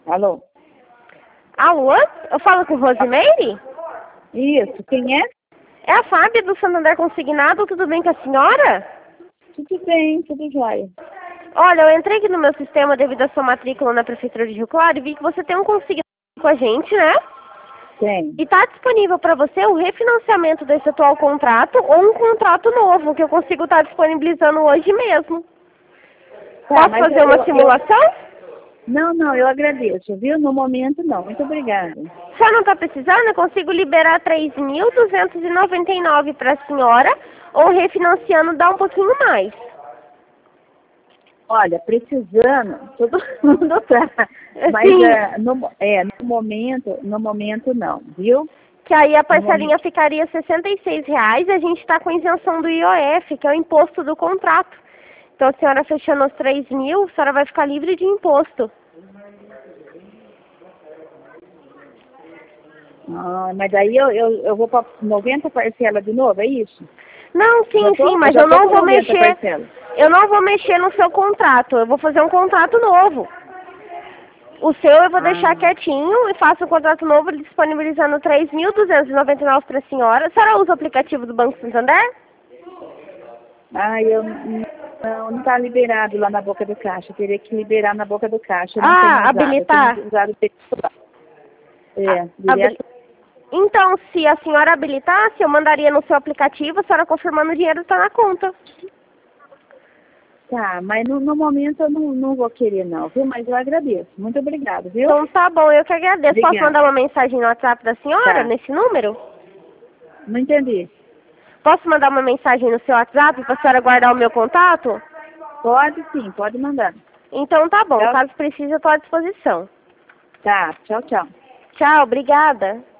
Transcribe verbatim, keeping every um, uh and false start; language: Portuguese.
Alô? Alô? Eu falo com Rosimeire? Isso, quem é? É a Fábia do Santander Consignado, tudo bem com a senhora? Tudo bem, tudo jóia. Olha, eu entrei aqui no meu sistema devido à sua matrícula na Prefeitura de Rio Claro e vi que você tem um consignado com a gente, né? Tem. E está disponível para você o refinanciamento desse atual contrato ou um contrato novo, que eu consigo estar disponibilizando hoje mesmo. Tá, Posso mas fazer eu, uma eu, simulação? eu- Não, não, eu agradeço, viu? No momento não, muito obrigada. Se não está precisando, eu consigo liberar três mil duzentos e noventa e nove para a senhora ou refinanciando dá um pouquinho mais. Olha, precisando, todo mundo tá. Mas Sim, é, no, é, no momento, no momento não, viu? que aí a No momento. parcelinha ficaria sessenta e seis reais e a gente está com isenção do I O F, que é o imposto do contrato. Então a senhora fechando os três mil, a senhora vai ficar livre de imposto. Ah, mas daí eu, eu, eu vou para noventa parcelas de novo, é isso? Não, Eu já sim, tô, sim, eu mas já eu tô não com vou noventa mexer, parcelas. eu não vou mexer no seu contrato, eu vou fazer um contrato novo. O seu eu vou deixar Ah, quietinho e faço um contrato novo disponibilizando três mil duzentos e noventa e nove para a senhora. A senhora usa o aplicativo do Banco Santander? ah eu não, não tá liberado lá na boca do caixa. Eu teria que liberar na boca do caixa. Eu não tenho Ah, usado, eu tenho habilitar? usado o celular. Ah, É, habili- direto. Então, se a senhora habilitasse, eu mandaria no seu aplicativo, a senhora confirmando o dinheiro está na conta. Tá, mas no, no momento eu não, não vou querer não, viu? Mas eu agradeço. Muito obrigada, viu? Então tá bom, eu que agradeço. Posso Obrigada. mandar uma mensagem no WhatsApp da senhora, Tá. nesse número? Não entendi. Posso mandar uma mensagem no seu WhatsApp para a senhora guardar o meu contato? Pode sim, pode mandar. Então tá bom, Tchau. caso precise eu estou à disposição. Tá, tchau, tchau. Tchau, obrigada.